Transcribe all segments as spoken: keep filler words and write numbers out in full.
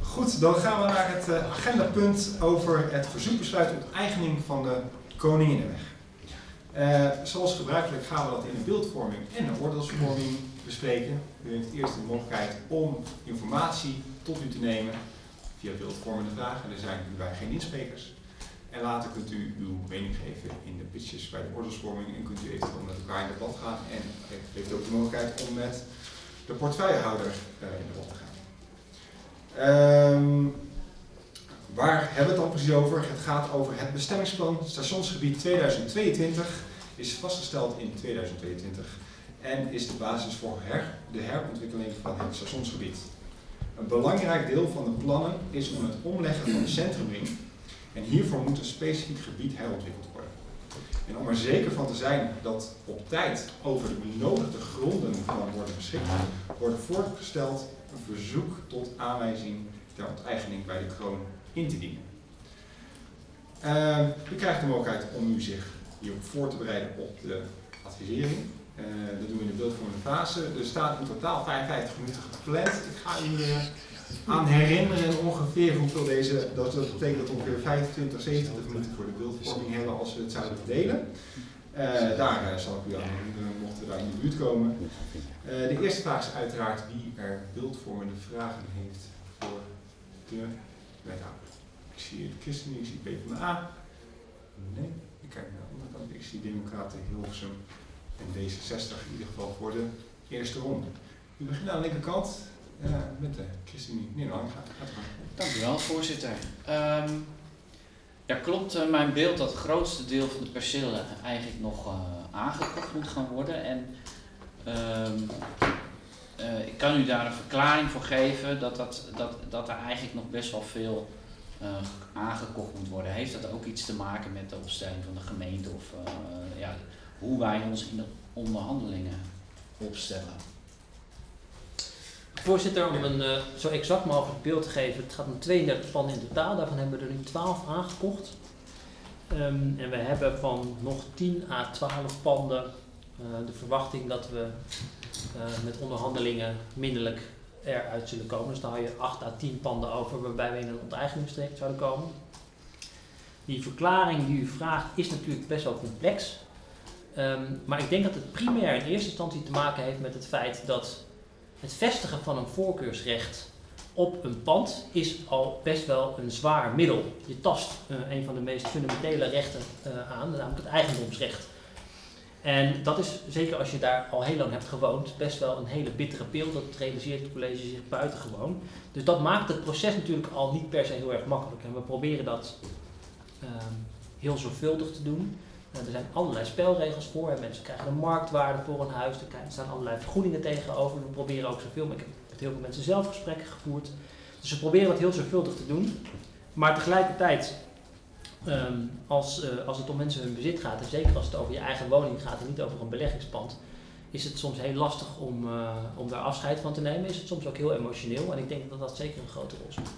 Goed, dan gaan we naar het uh, agendapunt over het verzoekbesluit onteigening van de Koninginnenweg. Uh, zoals gebruikelijk gaan we dat in de beeldvorming en de oordeelsvorming bespreken. U heeft eerst de mogelijkheid om informatie tot u te nemen via beeldvormende vragen. Er zijn hierbij geen insprekers. En later kunt u uw mening geven in de pitches bij de oordeelsvorming en kunt u eventueel met elkaar in debat gaan. En heeft u ook de mogelijkheid om met de portefeuillehouder uh, in debat te gaan. Um, waar hebben we het dan precies over? Het gaat over het bestemmingsplan stationsgebied tweeduizend tweeëntwintig. Is vastgesteld in tweeduizend tweeëntwintig en is de basis voor her, de herontwikkeling van het stationsgebied. Een belangrijk deel van de plannen is om het omleggen van de centrumring. En hiervoor moet een specifiek gebied herontwikkeld worden. En om er zeker van te zijn dat op tijd over de benodigde gronden kan worden beschikt, wordt voorgesteld een verzoek tot aanwijzing ter onteigening bij de kroon in te dienen. Uh, u krijgt de mogelijkheid om u zich hierop voor te bereiden op de advisering. Uh, dat doen we in de beeldvormende fase. Er staat in totaal vijfenvijftig minuten gepland. Ik ga u uh, aan herinneren ongeveer hoeveel deze, dat, dat betekent dat we ongeveer vijfentwintig, zeventig minuten voor de beeldvorming hebben als we het zouden verdelen. Uh, daar uh, zal ik u aan herinneren, mochten we daar in de buurt komen. Uh, de eerste vraag is uiteraard wie er beeldvormende vragen heeft voor de wethouder. Ik zie de ChristenUnie, ik zie PvdA. Nee, ik kijk naar de andere kant. Ik zie Democraten, Hilversum en D zesenzestig in ieder geval voor de eerste ronde. We beginnen aan de linkerkant uh, met de ChristenUnie. Meneer Lange, gaat u gang. Dank u wel, voorzitter. Um, ja, klopt uh, mijn beeld dat het grootste deel van de percelen eigenlijk nog uh, aangekocht moet gaan worden. En um, uh, ik kan u daar een verklaring voor geven dat, dat, dat, dat er eigenlijk nog best wel veel uh, aangekocht moet worden. Heeft dat ook iets te maken met de opstelling van de gemeente of uh, ja, hoe wij ons in de onderhandelingen opstellen? Voorzitter, om een uh, zo exact mogelijk beeld te geven, het gaat om tweeëndertig panden in totaal, daarvan hebben we er nu twaalf aangekocht. Um, en we hebben van nog tien à twaalf panden uh, de verwachting dat we uh, met onderhandelingen minderlijk eruit zullen komen. Dus dan hou je acht à tien panden over waarbij we in een onteigeningstraject zouden komen. Die verklaring die u vraagt is natuurlijk best wel complex. Um, maar ik denk dat het primair in eerste instantie te maken heeft met het feit dat het vestigen van een voorkeursrecht op een pand is al best wel een zwaar middel. Je tast uh, een van de meest fundamentele rechten uh, aan, namelijk het eigendomsrecht. En dat is, zeker als je daar al heel lang hebt gewoond, best wel een hele bittere pil. Dat realiseert het college zich buitengewoon. Dus dat maakt het proces natuurlijk al niet per se heel erg makkelijk. En we proberen dat uh, heel zorgvuldig te doen. Uh, er zijn allerlei spelregels voor. En mensen krijgen een marktwaarde voor een huis. Er staan allerlei vergoedingen tegenover. We proberen ook zoveel, maar ik heb met heel veel mensen zelf gesprekken gevoerd. Dus we proberen dat heel zorgvuldig te doen. Maar tegelijkertijd, um, als, uh, als het om mensen hun bezit gaat, en zeker als het over je eigen woning gaat en niet over een beleggingspand, is het soms heel lastig om, uh, om daar afscheid van te nemen. Is het soms ook heel emotioneel. En ik denk dat dat zeker een grote rol speelt.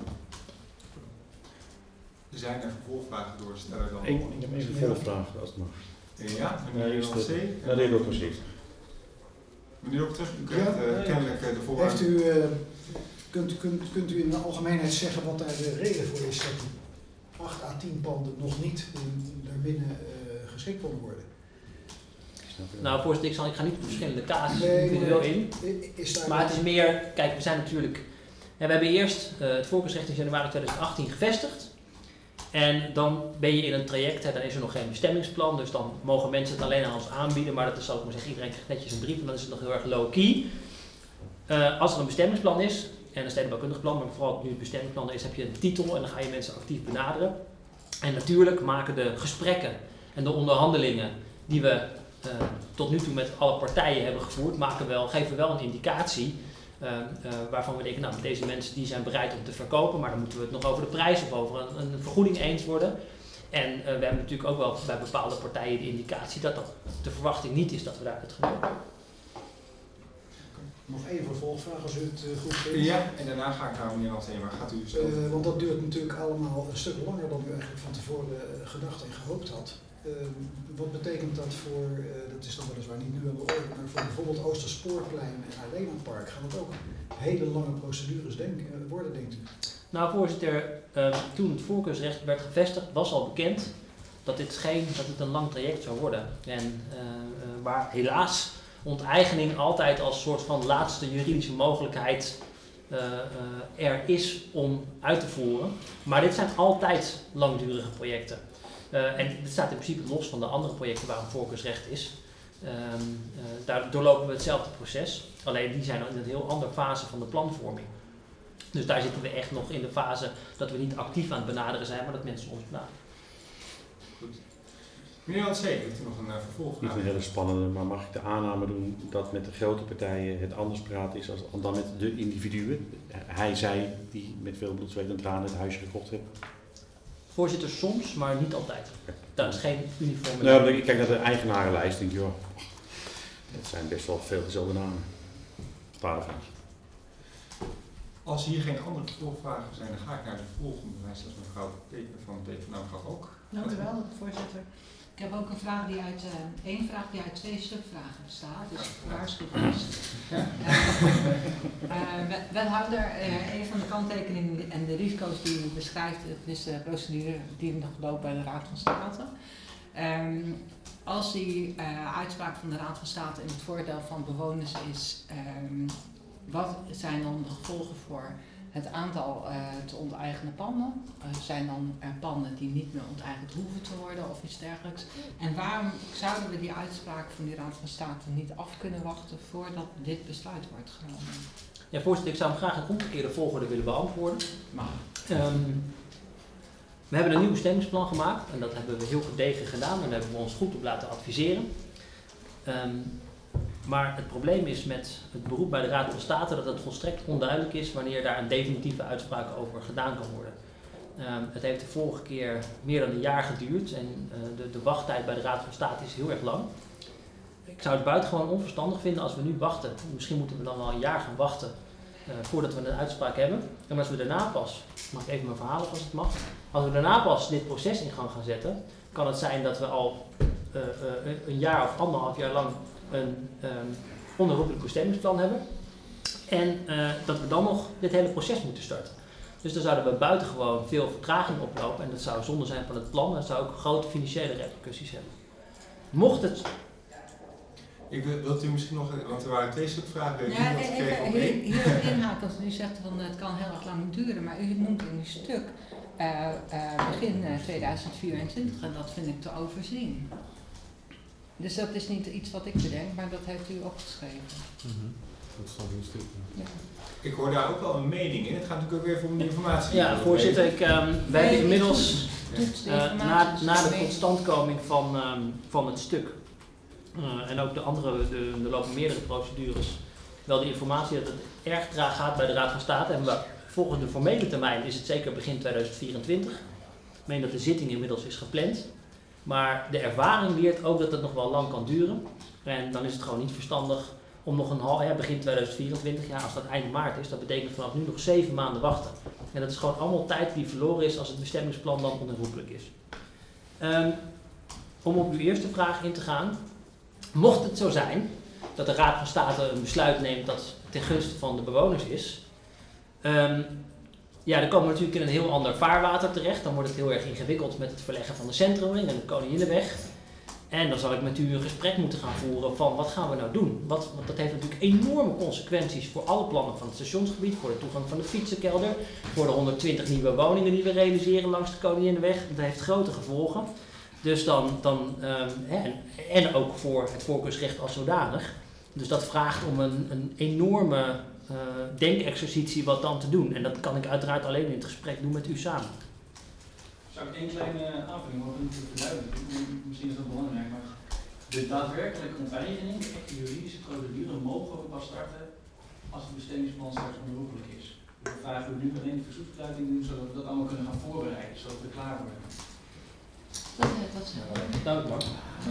Er zijn er vervolgvragen door steller dan... Ik heb even een volgvraag als het mag. Ja, meneer Jan C. Ja, de heer Dokter C. Meneer Dokter, u krijgt uh, ja, kennelijk de voorwaarden. Heeft u, uh, kunt, kunt, kunt u in de algemeenheid zeggen wat daar de reden voor is dat die acht à tien panden nog niet daarbinnen uh, geschikt konden worden? Nou, voorzitter, ik, zal, ik ga niet op verschillende casussen nee, individueel in. Is daar maar het is meer, kijk, we zijn natuurlijk... Ja, we hebben eerst uh, het voorkeursrecht in januari tweeduizend achttien gevestigd. En dan ben je in een traject, hè, dan is er nog geen bestemmingsplan, dus dan mogen mensen het alleen aan ons aanbieden, maar dat is, zal ik maar zeggen, iedereen krijgt netjes een brief en dan is het nog heel erg low-key. Uh, als er een bestemmingsplan is, en een stedenbouwkundig plan, maar vooral nu het bestemmingsplan is, heb je een titel en dan ga je mensen actief benaderen. En natuurlijk maken de gesprekken en de onderhandelingen die we uh, tot nu toe met alle partijen hebben gevoerd, maken wel, geven wel een indicatie. Uh, uh, waarvan we denken, nou, deze mensen die zijn bereid om te verkopen, maar dan moeten we het nog over de prijs of over een, een vergoeding eens worden. En uh, we hebben natuurlijk ook wel bij bepaalde partijen de indicatie dat dat de verwachting niet is dat we daar het gebeuren. Nog één vervolgvraag als u het uh, goed vindt. Ja, en daarna ga ik naar meneer Altheen, maar gaat u zo? Uh, want dat duurt natuurlijk allemaal een stuk langer dan u eigenlijk van tevoren uh, gedacht en gehoopt had. Uh, wat betekent dat voor, uh, dat is dan weliswaar niet nu aan de orde, maar voor bijvoorbeeld Oosterspoorplein en Arenapark gaan het ook hele lange procedures denken, uh, worden, denkt u? Nou, voorzitter, uh, toen het voorkeursrecht werd gevestigd, was al bekend dat dit geen, dat het een lang traject zou worden. En uh, uh, waar helaas onteigening altijd als soort van laatste juridische mogelijkheid uh, uh, er is om uit te voeren. Maar dit zijn altijd langdurige projecten. Uh, en dit staat in principe los van de andere projecten waar een voorkeursrecht is. Um, uh, daar doorlopen we hetzelfde proces, alleen die zijn in een heel andere fase van de planvorming. Dus daar zitten we echt nog in de fase dat we niet actief aan het benaderen zijn, maar dat mensen ons benaderen. Goed. Meneer Jan C, heeft u nog een uh, vervolg? Niet een hele spannende, maar mag ik de aanname doen dat met de grote partijen het anders praat is als, dan met de individuen? Hij, zij, die met veel bloed, zweet en tranen het huisje gekocht hebben. Voorzitter, soms, maar niet altijd. Dat is geen uniforme... Nou, ik kijk naar de eigenarenlijst en denk, joh, dat zijn best wel veel dezelfde namen. Vadervraag. Als hier geen andere vervolgvragen zijn, dan ga ik naar de volgende lijst. Dat is mevrouw Teken van de Teken van mevrouw ook. Dank u wel, voorzitter. Ik heb ook een vraag die uit, uh, één vraag die uit twee subvragen bestaat, dus waarschuwing. Ja. Uh, wethouder, uh, een van de kanttekeningen en de risico's die u beschrijft, is de procedure die nog loopt bij de Raad van State. Um, als die uh, uitspraak van de Raad van State in het voordeel van bewoners is, um, wat zijn dan de gevolgen voor het aantal uh, te onteigenen panden? Uh, zijn dan er panden die niet meer onteigend hoeven te worden of iets dergelijks? En waarom zouden we die uitspraak van die Raad van State niet af kunnen wachten voordat dit besluit wordt genomen? Ja, voorzitter, ik zou hem graag in omgekeerde volgorde willen beantwoorden. Um, we hebben een nieuw bestemmingsplan gemaakt en dat hebben we heel gedegen gedaan en daar hebben we ons goed op laten adviseren. Um, Maar het probleem is met het beroep bij de Raad van State dat het volstrekt onduidelijk is wanneer daar een definitieve uitspraak over gedaan kan worden. Um, het heeft de vorige keer meer dan een jaar geduurd en uh, de, de wachttijd bij de Raad van State is heel erg lang. Ik zou het buitengewoon onverstandig vinden als we nu wachten. Misschien moeten we dan wel een jaar gaan wachten uh, voordat we een uitspraak hebben. En als we daarna pas, mag ik even mijn verhaal op als het mag, als we daarna pas dit proces in gang gaan zetten, kan het zijn dat we al uh, uh, een jaar of anderhalf jaar lang een um, onherroepelijk bestemmingsplan hebben en uh, dat we dan nog dit hele proces moeten starten. Dus dan zouden we buitengewoon veel vertraging oplopen en dat zou zonde zijn van het plan en dat zou ook grote financiële repercussies hebben. Mocht het... Ik wil, wilt u misschien nog, want er waren twee subvragen. Ja, even hier, hierop inhaken, als u zegt van het kan heel erg lang duren, maar u noemt in uw stuk uh, uh, begin uh, tweeduizend vierentwintig en dat vind ik te overzien. Dus dat is niet iets wat ik bedenk, maar dat heeft u opgeschreven. Mm-hmm. Dat staat in een stuk. Ja. Ik hoor daar ook wel een mening in. Het gaat natuurlijk ook weer voor informatie. Ja, voorzitter, ik, um, wij hebben inmiddels uh, na, na de totstandkoming van, um, van het stuk uh, en ook de andere, de, er lopen meerdere procedures, wel de informatie dat het erg traag gaat bij de Raad van State. En we, volgens de formele termijn is het zeker begin tweeduizend vierentwintig. Ik meen dat de zitting inmiddels is gepland. Maar de ervaring leert ook dat het nog wel lang kan duren. En dan is het gewoon niet verstandig om nog een half jaar, begin tweeduizend vierentwintig, ja, als dat eind maart is, dat betekent vanaf nu nog zeven maanden wachten. En dat is gewoon allemaal tijd die verloren is als het bestemmingsplan dan onherroepelijk is. Um, om op uw eerste vraag in te gaan. Mocht het zo zijn dat de Raad van State een besluit neemt dat ten gunste van de bewoners is, um, ja, dan komen we natuurlijk in een heel ander vaarwater terecht. Dan wordt het heel erg ingewikkeld met het verleggen van de centrumring en de Koninginnenweg. En dan zal ik met u een gesprek moeten gaan voeren van wat gaan we nou doen? Wat, want dat heeft natuurlijk enorme consequenties voor alle plannen van het stationsgebied, voor de toegang van de fietsenkelder, voor de honderdtwintig nieuwe woningen die we realiseren langs de Koninginnenweg. Dat heeft grote gevolgen. Dus dan, dan um, en, en ook voor het voorkeursrecht als zodanig. Dus dat vraagt om een, een enorme uh, denkexercitie wat dan te doen. En dat kan ik uiteraard alleen in het gesprek doen met u samen. Zou ik één kleine aanvulling mogen verduidelijken? Misschien is dat belangrijk, maar de daadwerkelijke onteigening, de echte juridische procedure, mogen we pas starten als het bestemmingsplan straks onherroepelijk is. We vragen nu alleen de verzoekverduiding doen, zodat we dat allemaal kunnen gaan voorbereiden, zodat we klaar worden. Dat, dat is heel Dank u, Mark.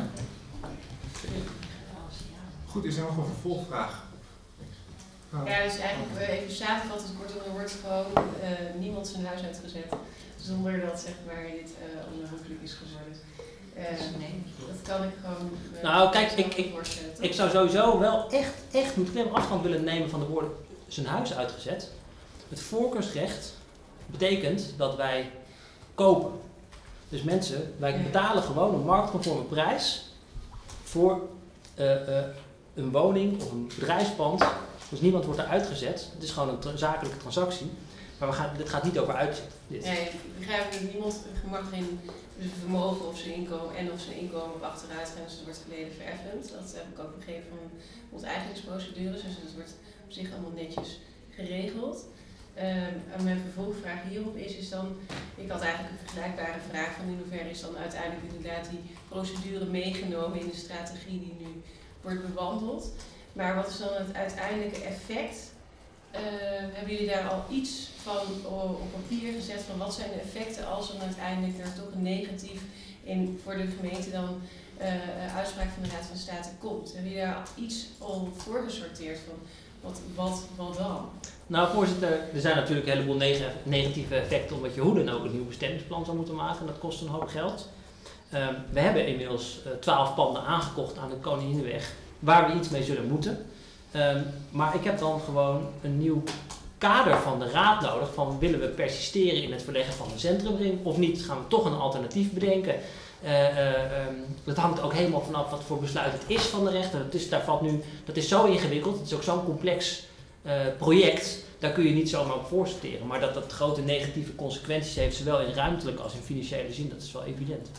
Goed, is er nog een vervolgvraag? Ja, dus eigenlijk uh, even samenvattend kortom, er wordt gewoon uh, niemand zijn huis uitgezet zonder dat zeg maar dit uh, onherroepelijk is geworden. Uh, nee, dat kan ik gewoon. Uh, nou, kijk, ik, ik, ik zou sowieso wel echt, echt moet ik afstand willen nemen van de woorden zijn huis uitgezet. Het voorkeursrecht betekent dat wij kopen. Dus mensen, wij betalen gewoon een marktconforme prijs voor uh, uh, een woning of een bedrijfspand. Dus niemand wordt eruit gezet. Het is gewoon een tra- zakelijke transactie. Maar we gaan, dit gaat niet over uitzet. Dit. Nee, ik begrijp dat niemand mag geen zijn vermogen of zijn inkomen en of zijn inkomen op achteruitgrenzen wordt volledig vereffend. Dat heb ik ook begrepen van onteigeningsprocedures. Dus dat wordt op zich allemaal netjes geregeld. Um, en mijn vervolgvraag hierop is, is dan, ik had eigenlijk een vergelijkbare vraag van in hoeverre is dan uiteindelijk inderdaad die procedure meegenomen in de strategie die nu wordt bewandeld. Maar wat is dan het uiteindelijke effect? Uh, hebben jullie daar al iets van uh, op papier gezet van wat zijn de effecten als er uiteindelijk er toch een negatief in voor de gemeente dan uh, uitspraak van de Raad van State komt? Hebben jullie daar al iets al voor gesorteerd van wat, wat, wat dan? Nou, voorzitter, er zijn natuurlijk een heleboel neg- negatieve effecten omdat je hoe dan ook een nieuw bestemmingsplan zou moeten maken. En dat kost een hoop geld. Uh, we hebben inmiddels twaalf uh, panden aangekocht aan de Koninginnenweg waar we iets mee zullen moeten. Um, maar ik heb dan gewoon een nieuw kader van de raad nodig. Van willen we persisteren in het verleggen van de centrumring of niet? Gaan we toch een alternatief bedenken? Uh, uh, um, dat hangt ook helemaal vanaf wat voor besluit het is van de rechter. Dat is, daar valt nu, dat is zo ingewikkeld, het is ook zo'n complex uh, project. Daar kun je niet zomaar op voorsorteren. Maar dat dat grote negatieve consequenties heeft, zowel in ruimtelijke als in financiële zin, dat is wel evident.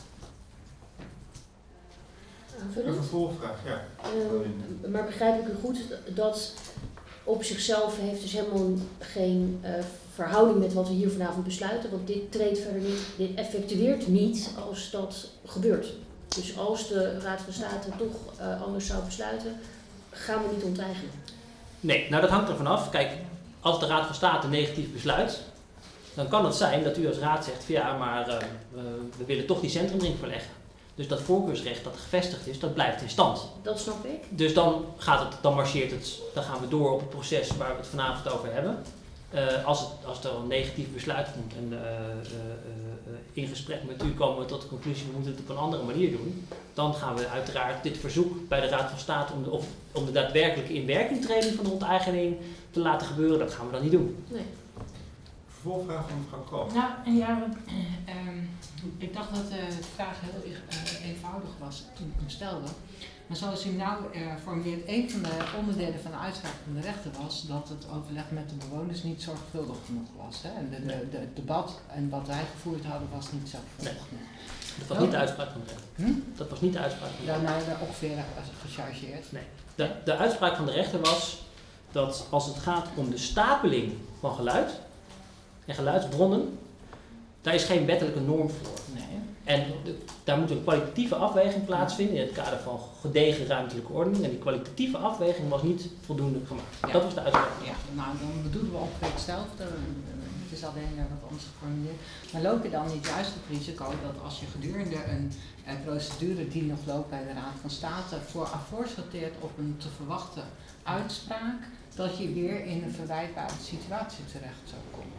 Een vervolgvraag, ja. Uh, maar begrijp ik u goed dat op zichzelf heeft dus helemaal geen uh, verhouding met wat we hier vanavond besluiten, want dit treedt verder niet, dit effectueert niet als dat gebeurt. Dus als de Raad van State toch uh, anders zou besluiten, gaan we niet onteigenen. Nee, nou dat hangt er vanaf. Kijk, als de Raad van State negatief besluit, dan kan het zijn dat u als raad zegt van ja, maar uh, we willen toch die centrumring verleggen. Dus dat voorkeursrecht dat gevestigd is, dat blijft in stand. Dat snap ik. Dus dan gaat het, dan marcheert het, dan gaan we door op het proces waar we het vanavond over hebben. Uh, als, het, als er een negatief besluit komt en uh, uh, uh, in gesprek met u komen we tot de conclusie we moeten het op een andere manier doen, dan gaan we uiteraard dit verzoek bij de Raad van State om de, of, om de daadwerkelijke inwerkingtreding van de onteigening te laten gebeuren, dat gaan we dan niet doen. Nee. Vervolgvraag van mevrouw Kroon. Nou, en ja, um, ik dacht dat uh, de vraag heel uh, eenvoudig was toen ik hem stelde. Maar zoals u nou uh, formuleert, een van de onderdelen van de uitspraak van de rechter was dat het overleg met de bewoners niet zorgvuldig genoeg was. Hè? En de, de, de, het debat en wat wij gevoerd hadden was niet zorgvuldig genoeg. Nee. Dat was niet de uitspraak van de rechter. Hm? Dat was niet de uitspraak van de rechter. Ja, nou, ongeveer gechargeerd. Nee. De, de uitspraak van de rechter was dat als het gaat om de stapeling van geluid en geluidsbronnen, daar is geen wettelijke norm voor. Nee. En de, daar moet een kwalitatieve afweging plaatsvinden in het kader van gedegen ruimtelijke ordening. En die kwalitatieve afweging was niet voldoende gemaakt. Ja. Dat was de uitspraak. Ja, nou dan bedoelen we ongeveer hetzelfde. Het is alleen wat anders geformuleerd. Maar loop je dan niet juist het risico dat als je gedurende een, een procedure die nog loopt bij de Raad van State voor voorsorteert op een te verwachten uitspraak, dat je weer in een verwijtbare situatie terecht zou komen?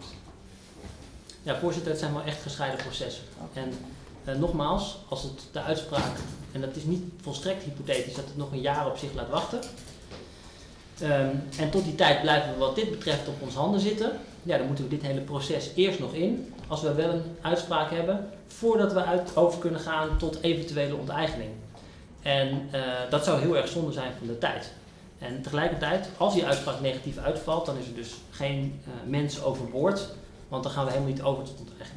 Ja, voorzitter, het zijn wel echt gescheiden processen. En uh, nogmaals, als het de uitspraak, en dat is niet volstrekt hypothetisch, dat het nog een jaar op zich laat wachten. Um, en tot die tijd blijven we wat dit betreft op ons handen zitten. Ja, dan moeten we dit hele proces eerst nog in, als we wel een uitspraak hebben, voordat we uit, over kunnen gaan tot eventuele onteigening. En uh, dat zou heel erg zonde zijn van de tijd. En tegelijkertijd, als die uitspraak negatief uitvalt, dan is er dus geen uh, mens overboord. Want dan gaan we helemaal niet over tot onteigening.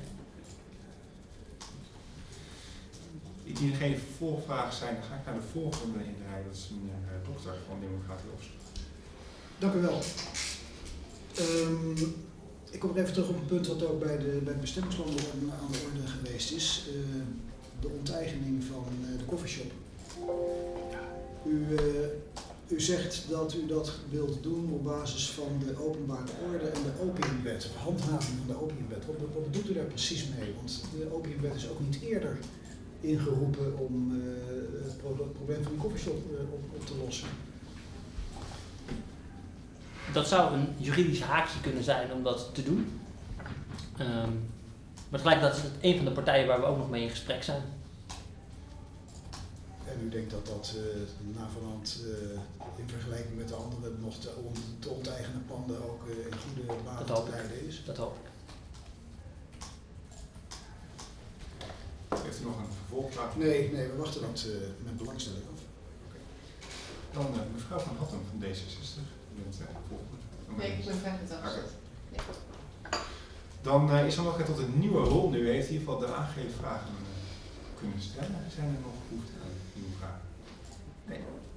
Indien er geen vervolgvragen zijn, dan ga ik naar de volgende in de rij. Dat is meneer uh, Dokter van Democratie Opstel. Dank u wel. Um, ik kom even terug op een punt wat ook bij, de, bij het bestemmingsplan aan de orde geweest is. Uh, de onteigening van uh, de coffeeshop. U, uh, u zegt dat u dat wilt doen op basis van de openbare orde en de opiumwet, de handhaving van de opiumwet. Wat, wat bedoelt u daar precies mee? Want de opiumwet is ook niet eerder ingeroepen om uh, het, pro het probleem van die coffeeshop uh, op, op te lossen. Dat zou een juridisch haakje kunnen zijn om dat te doen. Um, maar tegelijkertijd is het een van de partijen waar we ook nog mee in gesprek zijn. En u denkt dat dat uh, na vanhand uh, in vergelijking met de andere nog te, on te onteigenen panden ook uh, in goede banen te leiden is? Dat hoop ik. nog een vervolgvraag? Nee, nee, we wachten dat uh, met belangstelling af. Okay. Dan uh, mevrouw Van Hattem van D zesenzestig. Met, uh, volgende. Nee, ik ben vraag het afgezet. Nee. Dan uh, is er nog tot een nieuwe rol. Nu heeft in ieder geval de aangegeven vragen uh, kunnen stellen. Zijn er nog behoefte aan nieuwe vragen? Nee.